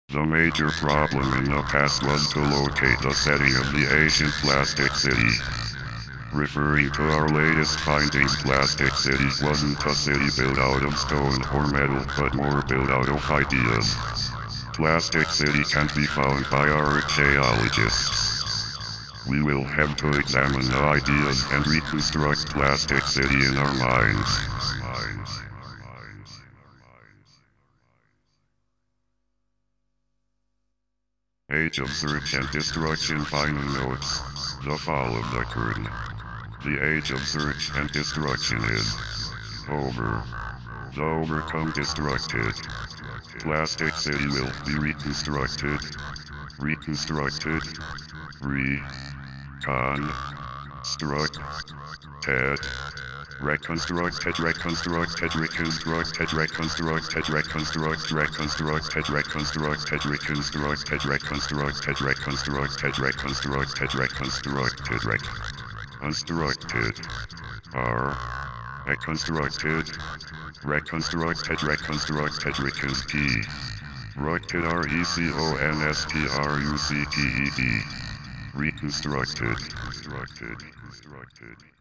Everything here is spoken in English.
The major problem in the past was to locate the setting of the ancient Plastic City. Referring to our latest findings, Plastic City wasn't a city built out of stone or metal, but more built out of ideas. Plastic City can't be found by our archaeologists. We will have to examine the ideas and reconstruct Plastic City in our minds. Age of Search and Destruction Final Notes. The Fall of the Curtain. The Age of Search and Destruction is over. The Overcome Destructed. Plastic City will be reconstructed. Reconstructed. Reconstructed. Reconstructed, reconstructed, reconstructed, reconstructed, reconstructed, reconstructed, reconstructed, reconstructed, reconstructed, reconstructed, reconstructed, reconstructed, reconstructed, reconstructed, reconstructed, reconstructed, reconstructed, reconstructed, reconstructed, reconstructed.